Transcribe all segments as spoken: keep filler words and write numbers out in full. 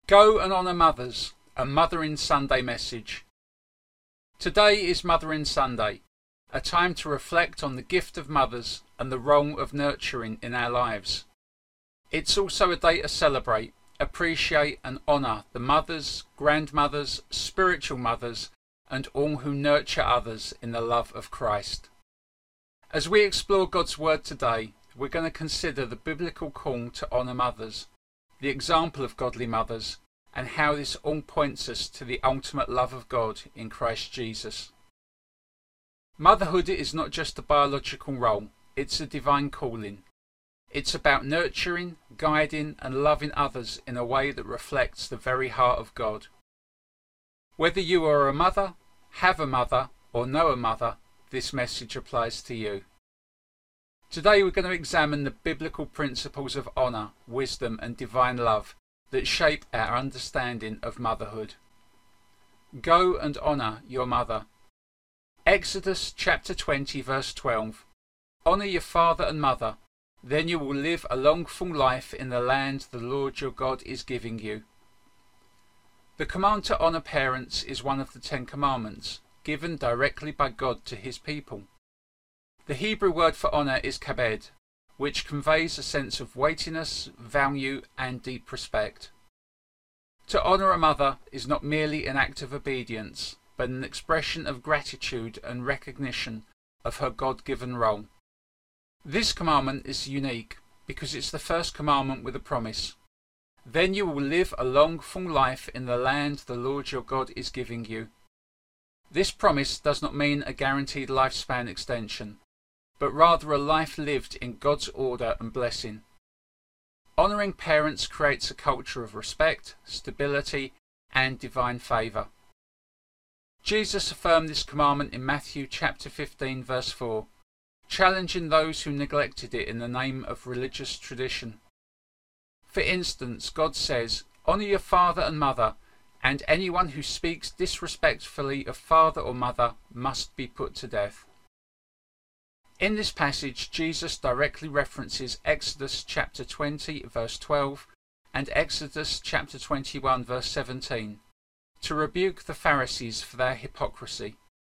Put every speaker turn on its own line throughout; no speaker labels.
Go and honour mothers, a Mothering Sunday message. Today is Mothering Sunday, a time to reflect on the gift of mothers and the role of nurturing in our lives. It's also a day to celebrate, appreciate and honour the mothers, grandmothers, spiritual mothers and all who nurture others in the love of Christ. As we explore God's Word today, we're going to consider the biblical call to honour mothers, the example of godly mothers, and how this all points us to the ultimate love of God in Christ Jesus. Motherhood is not just a biological role, it's a divine calling. It's about nurturing, guiding and loving others in a way that reflects the very heart of God. Whether you are a mother, have a mother or know a mother, this message applies to you. Today we're going to examine the biblical principles of honour, wisdom and divine love that shape our understanding of motherhood. Go and honour your mother. Exodus chapter twenty verse twelve. Honour your father and mother, then you will live a long full life in the land the Lord your God is giving you. The command to honour parents is one of the Ten Commandments, given directly by God to his people. The Hebrew word for honour is kabed, which conveys a sense of weightiness, value and deep respect. To honour a mother is not merely an act of obedience, but an expression of gratitude and recognition of her God-given role. This commandment is unique because it's the first commandment with a promise. Then you will live a long full life in the land the Lord your God is giving you. This promise does not mean a guaranteed lifespan extension, but rather a life lived in God's order and blessing. Honouring parents creates a culture of respect, stability and divine favour. Jesus affirmed this commandment in Matthew chapter fifteen verse four, challenging those who neglected it in the name of religious tradition. For instance, God says, "Honour your father and mother, and anyone who speaks disrespectfully of father or mother must be put to death." In this passage, Jesus directly references Exodus chapter twenty verse twelve and Exodus chapter twenty-one verse seventeen to rebuke the Pharisees for their hypocrisy.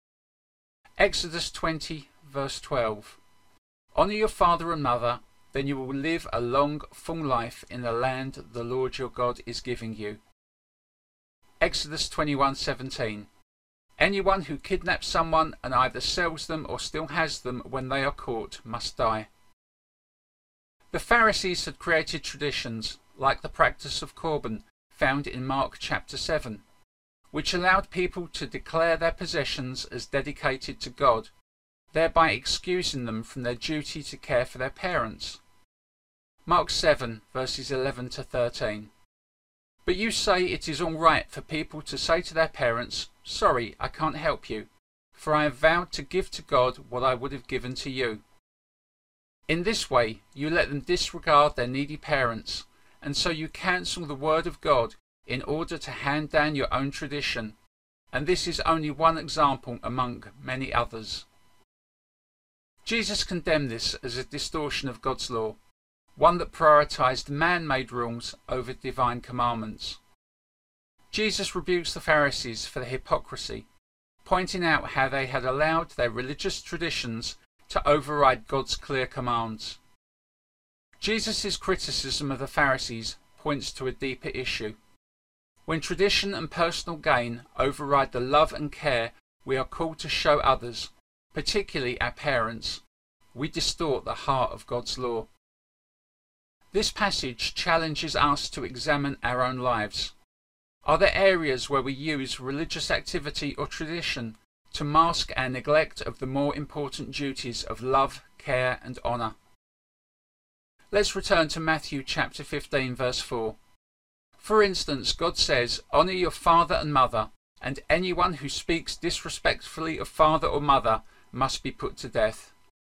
Exodus twenty verse twelve. Honour your father and mother, then you will live a long, full life in the land the Lord your God is giving you. Exodus twenty-one seventeen. Anyone who kidnaps someone and either sells them or still has them when they are caught must die. The Pharisees had created traditions, like the practice of Corban, found in Mark chapter seven, which allowed people to declare their possessions as dedicated to God, thereby excusing them from their duty to care for their parents. Mark seven verses eleven to thirteen. But you say it is all right for people to say to their parents, "Sorry, I can't help you, for I have vowed to give to God what I would have given to you." In this way, you let them disregard their needy parents, and so you cancel the word of God in order to hand down your own tradition, and this is only one example among many others. Jesus condemned this as a distortion of God's law, one that prioritized man-made rules over divine commandments. Jesus rebukes the Pharisees for their hypocrisy, pointing out how they had allowed their religious traditions to override God's clear commands. Jesus' criticism of the Pharisees points to a deeper issue. When tradition and personal gain override the love and care we are called to show others, particularly our parents, we distort the heart of God's law. This passage challenges us to examine our own lives. Are there areas where we use religious activity or tradition to mask our neglect of the more important duties of love, care and honour? Let's return to Matthew chapter fifteen verse four. For instance, God says, "Honour your father and mother, and anyone who speaks disrespectfully of father or mother must be put to death."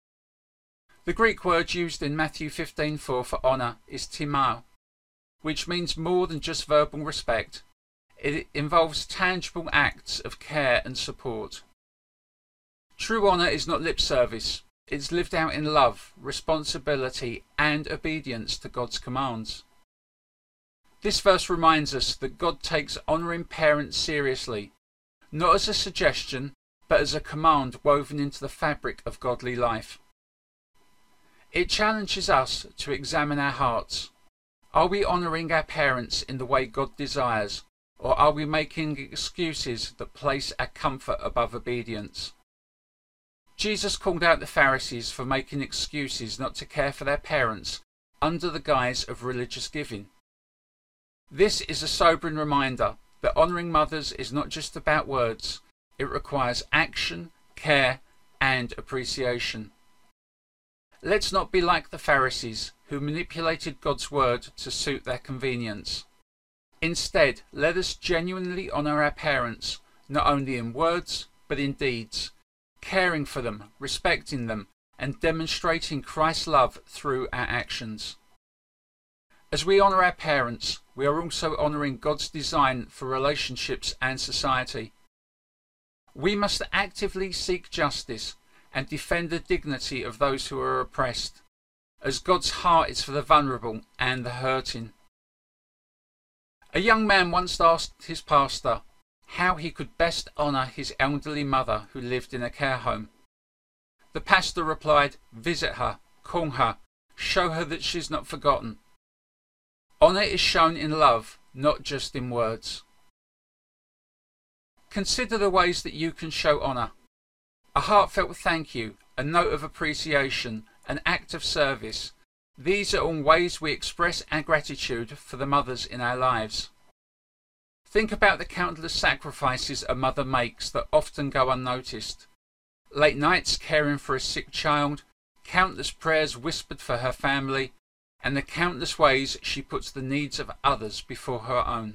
The Greek word used in Matthew fifteen four for honour is timao, which means more than just verbal respect. It involves tangible acts of care and support. True honour is not lip service, it's lived out in love, responsibility and obedience to God's commands. This verse reminds us that God takes honouring parents seriously, not as a suggestion, but as a command woven into the fabric of godly life. It challenges us to examine our hearts. Are we honouring our parents in the way God desires, or are we making excuses that place our comfort above obedience? Jesus called out the Pharisees for making excuses not to care for their parents under the guise of religious giving. This is a sobering reminder that honouring mothers is not just about words, it requires action, care, and appreciation. Let's not be like the Pharisees, who manipulated God's word to suit their convenience. Instead, let us genuinely honour our parents, not only in words, but in deeds, caring for them, respecting them, and demonstrating Christ's love through our actions. As we honour our parents, we are also honouring God's design for relationships and society. We must actively seek justice and defend the dignity of those who are oppressed, as God's heart is for the vulnerable and the hurting. A young man once asked his pastor how he could best honour his elderly mother who lived in a care home. The pastor replied, "Visit her, call her, show her that she's not forgotten." Honour is shown in love, not just in words. Consider the ways that you can show honour. A heartfelt thank you, a note of appreciation, an act of service. These are all ways we express our gratitude for the mothers in our lives. Think about the countless sacrifices a mother makes that often go unnoticed. Late nights caring for a sick child, countless prayers whispered for her family, and the countless ways she puts the needs of others before her own.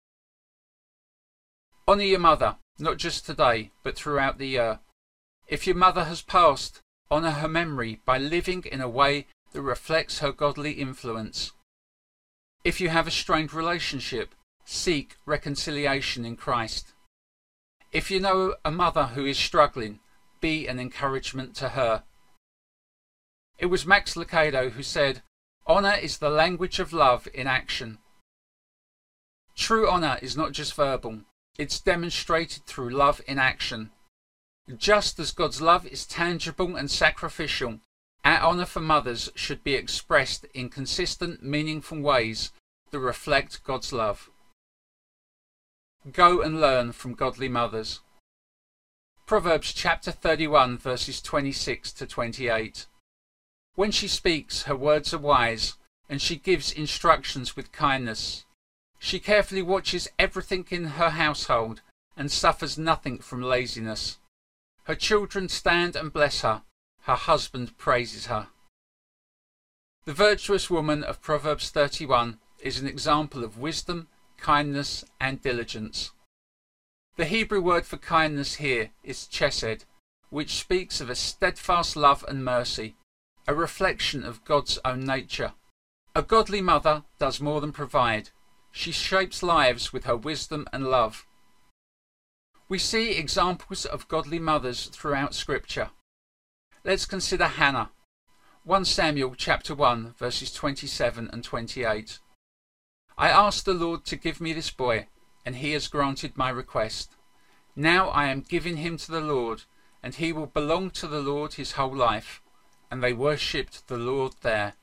Honour your mother, not just today, but throughout the year. If your mother has passed, honour her memory by living in a way that reflects her godly influence. If you have a strained relationship, seek reconciliation in Christ. If you know a mother who is struggling, be an encouragement to her. It was Max Lucado who said, "Honour is the language of love in action." True honour is not just verbal, it's demonstrated through love in action. Just as God's love is tangible and sacrificial, our honour for mothers should be expressed in consistent, meaningful ways that reflect God's love. Go and learn from godly mothers. Proverbs chapter thirty-one verses twenty-six to twenty-eight. When she speaks, her words are wise, and she gives instructions with kindness. She carefully watches everything in her household and suffers nothing from laziness. Her children stand and bless her. Her husband praises her. The virtuous woman of Proverbs thirty-one is an example of wisdom, kindness, and diligence. The Hebrew word for kindness here is chesed, which speaks of a steadfast love and mercy, a reflection of God's own nature. A godly mother does more than provide. She shapes lives with her wisdom and love. We see examples of godly mothers throughout Scripture. Let's consider Hannah. First Samuel chapter one verses twenty-seven and twenty-eight. I asked the Lord to give me this boy, and he has granted my request. Now I am giving him to the Lord, and he will belong to the Lord his whole life. And they worshipped the Lord there.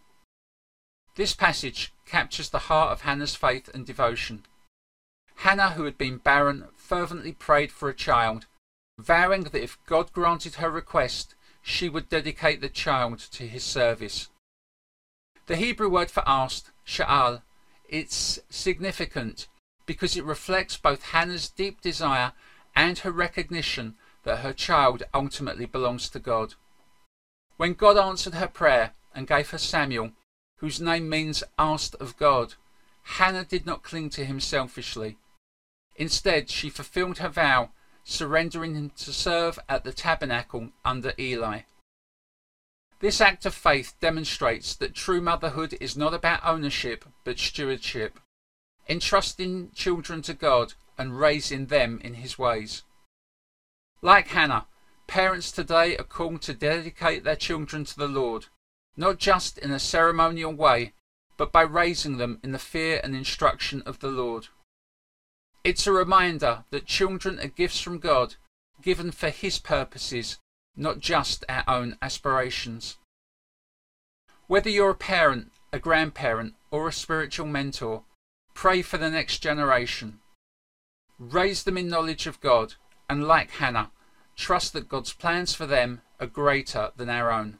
This passage captures the heart of Hannah's faith and devotion. Hannah, who had been barren, fervently prayed for a child, vowing that if God granted her request, she would dedicate the child to his service. The Hebrew word for asked, sha'al, it's significant because it reflects both Hannah's deep desire and her recognition that her child ultimately belongs to God. When God answered her prayer and gave her Samuel, whose name means asked of God, Hannah did not cling to him selfishly. Instead, she fulfilled her vow, surrendering him to serve at the tabernacle under Eli. This act of faith demonstrates that true motherhood is not about ownership but stewardship, entrusting children to God and raising them in his ways. Like Hannah, parents today are called to dedicate their children to the Lord, not just in a ceremonial way, but by raising them in the fear and instruction of the Lord. It's a reminder that children are gifts from God, given for His purposes, not just our own aspirations. Whether you're a parent, a grandparent, or a spiritual mentor, pray for the next generation. Raise them in knowledge of God, and like Hannah, trust that God's plans for them are greater than our own.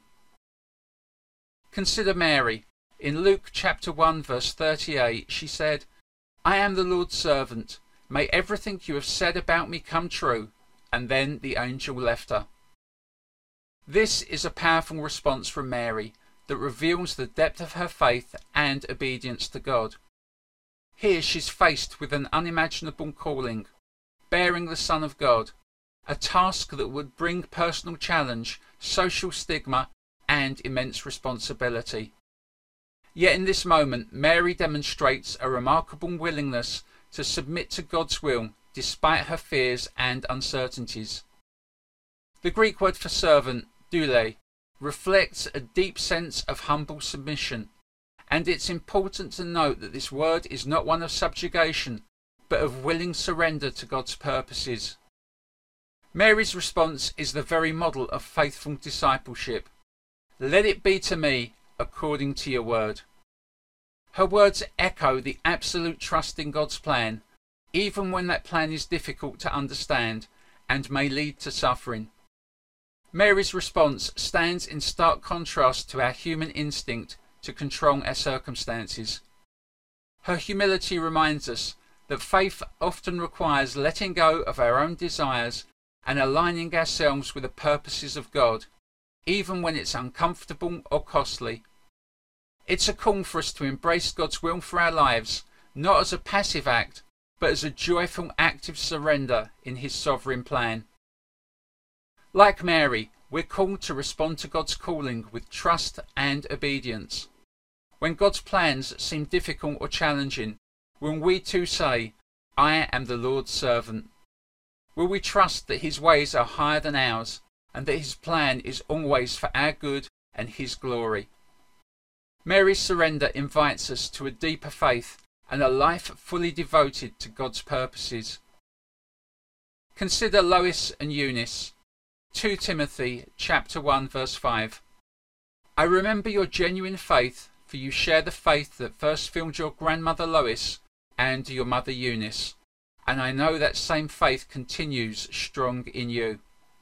Consider Mary. In Luke chapter one verse thirty-eight, she said, "I am the Lord's servant. May everything you have said about me come true." And then the angel left her. This is a powerful response from Mary that reveals the depth of her faith and obedience to God. Here she's faced with an unimaginable calling, bearing the Son of God, a task that would bring personal challenge, social stigma, and immense responsibility. Yet in this moment, Mary demonstrates a remarkable willingness to submit to God's will despite her fears and uncertainties. The Greek word for servant, doule, reflects a deep sense of humble submission, and it's important to note that this word is not one of subjugation, but of willing surrender to God's purposes. Mary's response is the very model of faithful discipleship. Let it be to me according to your word. Her words echo the absolute trust in God's plan, even when that plan is difficult to understand and may lead to suffering. Mary's response stands in stark contrast to our human instinct to control our circumstances. Her humility reminds us that faith often requires letting go of our own desires and aligning ourselves with the purposes of God, even when it's uncomfortable or costly. It's a call for us to embrace God's will for our lives, not as a passive act, but as a joyful active surrender in His sovereign plan. Like Mary, we're called to respond to God's calling with trust and obedience. When God's plans seem difficult or challenging, will we too say, "I am the Lord's servant"? Will we trust that His ways are higher than ours, and that His plan is always for our good and His glory? Mary's surrender invites us to a deeper faith and a life fully devoted to God's purposes. Consider Lois and Eunice. Second Timothy chapter one verse five. I remember your genuine faith, for you share the faith that first filled your grandmother Lois and your mother Eunice, and I know that same faith continues strong in you.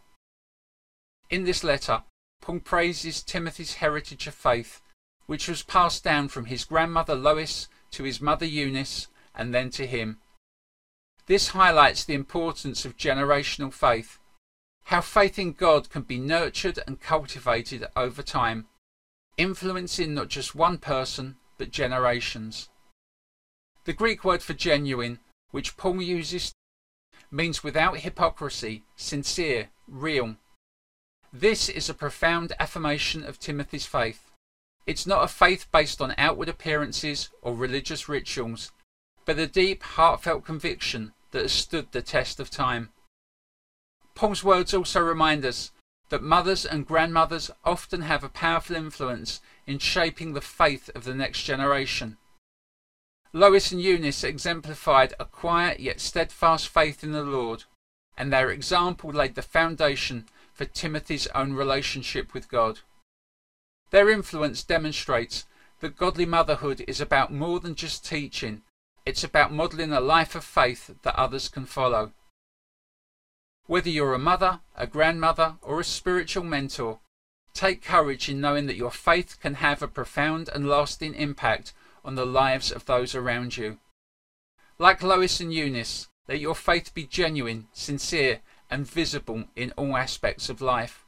In this letter, Paul praises Timothy's heritage of faith, which was passed down from his grandmother Lois to his mother Eunice and then to him. This highlights the importance of generational faith, how faith in God can be nurtured and cultivated over time, influencing not just one person but generations. The Greek word for genuine, which Paul uses, means without hypocrisy, sincere, real. This is a profound affirmation of Timothy's faith. It's not a faith based on outward appearances or religious rituals, but a deep, heartfelt conviction that has stood the test of time. Paul's words also remind us that mothers and grandmothers often have a powerful influence in shaping the faith of the next generation. Lois and Eunice exemplified a quiet yet steadfast faith in the Lord, and their example laid the foundation for Timothy's own relationship with God. Their influence demonstrates that godly motherhood is about more than just teaching. It's about modelling a life of faith that others can follow. Whether you're a mother, a grandmother, or a spiritual mentor, take courage in knowing that your faith can have a profound and lasting impact on the lives of those around you. Like Lois and Eunice, let your faith be genuine, sincere, and visible in all aspects of life.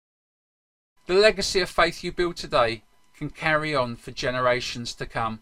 The legacy of faith you build today can carry on for generations to come.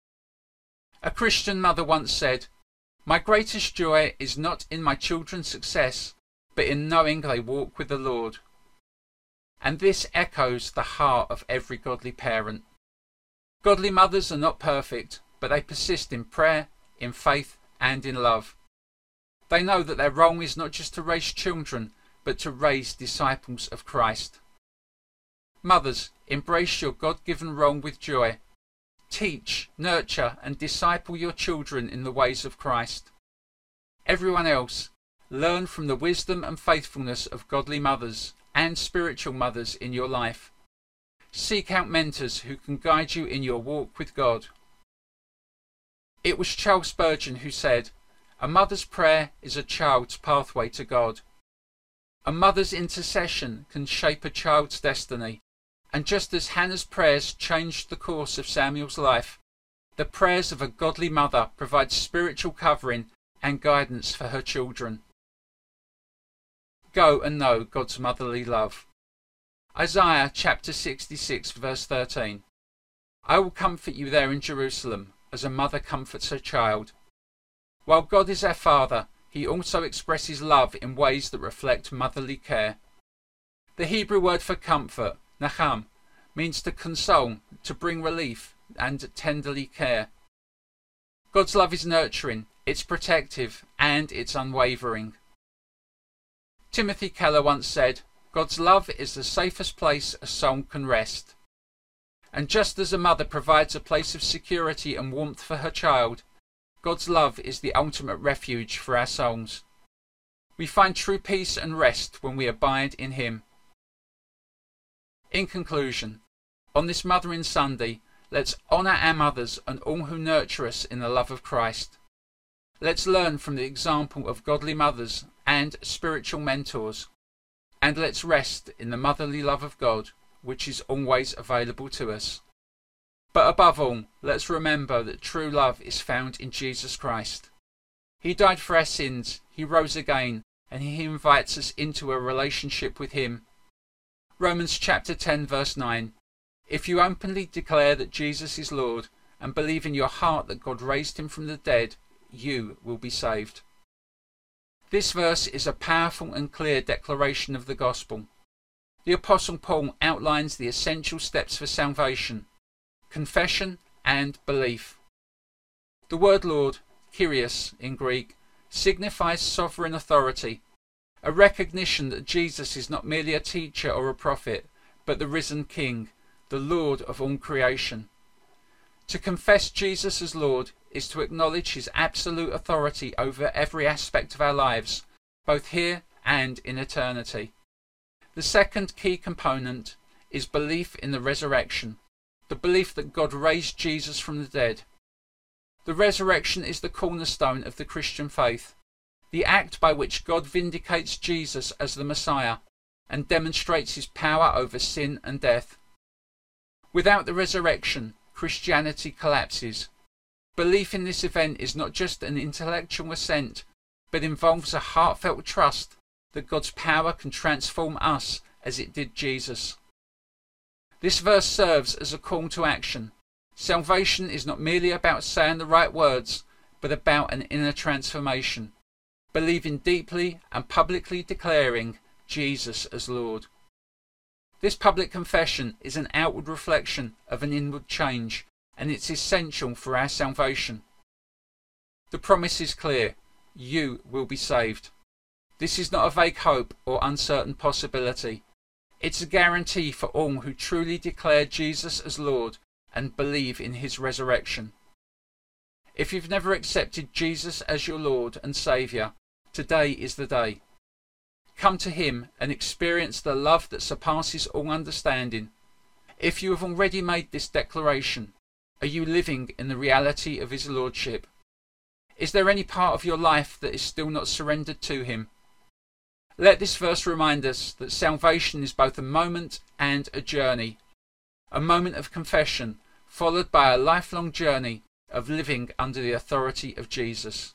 A Christian mother once said, "My greatest joy is not in my children's success, but in knowing they walk with the Lord." And this echoes the heart of every godly parent. Godly mothers are not perfect, but they persist in prayer, in faith, and in love. They know that their role is not just to raise children, but to raise disciples of Christ. Mothers, embrace your God-given role with joy. Teach, nurture and disciple your children in the ways of Christ. Everyone else, learn from the wisdom and faithfulness of godly mothers and spiritual mothers in your life. Seek out mentors who can guide you in your walk with God. It was Charles Spurgeon who said, "A mother's prayer is a child's pathway to God." A mother's intercession can shape a child's destiny, and just as Hannah's prayers changed the course of Samuel's life, the prayers of a godly mother provide spiritual covering and guidance for her children. Go and know God's motherly love. Isaiah chapter sixty-six verse thirteen. I will comfort you there in Jerusalem, as a mother comforts her child. While God is our Father, he also expresses love in ways that reflect motherly care. The Hebrew word for comfort, nacham, means to console, to bring relief, and tenderly care. God's love is nurturing, it's protective, and it's unwavering. Timothy Keller once said, God's love is the safest place a soul can rest. And just as a mother provides a place of security and warmth for her child, God's love is the ultimate refuge for our souls. We find true peace and rest when we abide in him. In conclusion, on this Mothering Sunday, let's honour our mothers and all who nurture us in the love of Christ. Let's learn from the example of godly mothers and spiritual mentors, and let's rest in the motherly love of God, which is always available to us. But above all, let's remember that true love is found in Jesus Christ. He died for our sins, he rose again, and he invites us into a relationship with him. Romans chapter ten verse nine. If you openly declare that Jesus is Lord and believe in your heart that God raised him from the dead, you will be saved. This verse is a powerful and clear declaration of the gospel. The Apostle Paul outlines the essential steps for salvation: confession and belief. The word Lord, Kyrios in Greek, signifies sovereign authority, a recognition that Jesus is not merely a teacher or a prophet, but the risen King, the Lord of all creation. To confess Jesus as Lord is to acknowledge his absolute authority over every aspect of our lives, both here and in eternity. The second key component is belief in the resurrection, the belief that God raised Jesus from the dead. The resurrection is the cornerstone of the Christian faith, the act by which God vindicates Jesus as the Messiah and demonstrates his power over sin and death. Without the resurrection, Christianity collapses. Belief in this event is not just an intellectual assent, but involves a heartfelt trust that God's power can transform us as it did Jesus. This verse serves as a call to action. Salvation is not merely about saying the right words, but about an inner transformation, believing deeply and publicly declaring Jesus as Lord. This public confession is an outward reflection of an inward change, and it's essential for our salvation. The promise is clear: you will be saved. This is not a vague hope or uncertain possibility. It's a guarantee for all who truly declare Jesus as Lord and believe in his resurrection. If you've never accepted Jesus as your Lord and Saviour, today is the day. Come to him and experience the love that surpasses all understanding. If you have already made this declaration, are you living in the reality of his Lordship? Is there any part of your life that is still not surrendered to him? Let this verse remind us that salvation is both a moment and a journey. A moment of confession, followed by a lifelong journey of living under the authority of Jesus.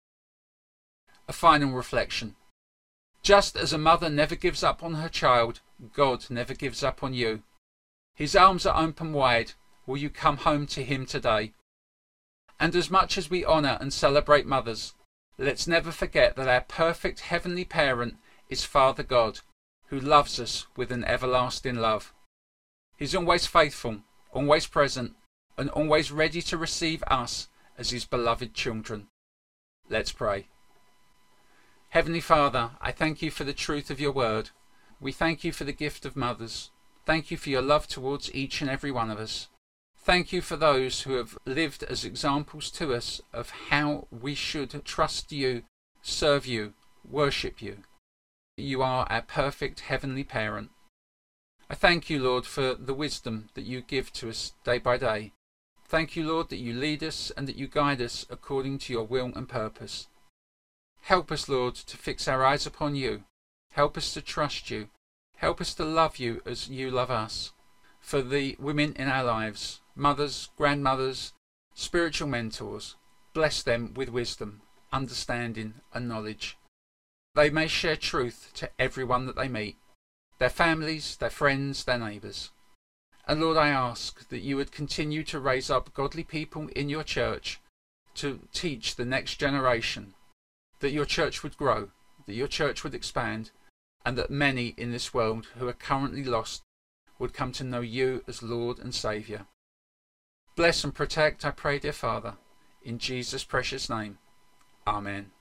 A final reflection. Just as a mother never gives up on her child, God never gives up on you. His arms are open wide. Will you come home to him today? And as much as we honour and celebrate mothers, let's never forget that our perfect heavenly parent is Father God, who loves us with an everlasting love. He's always faithful, always present, and always ready to receive us as his beloved children. Let's pray. Heavenly Father, I thank you for the truth of your word. We thank you for the gift of mothers. Thank you for your love towards each and every one of us. Thank you for those who have lived as examples to us of how we should trust you, serve you, worship you. You are our perfect heavenly parent. I thank you, Lord, for the wisdom that you give to us day by day. Thank you, Lord, that you lead us and that you guide us according to your will and purpose. Help us, Lord, to fix our eyes upon you. Help us to trust you. Help us to love you as you love us. For the women in our lives, mothers, grandmothers, spiritual mentors, bless them with wisdom, understanding and knowledge. They may share truth to everyone that they meet, their families, their friends, their neighbours. And Lord, I ask that you would continue to raise up godly people in your church to teach the next generation, that your church would grow, that your church would expand, and that many in this world who are currently lost would come to know you as Lord and Saviour. Bless and protect, I pray, dear Father, in Jesus' precious name. Amen.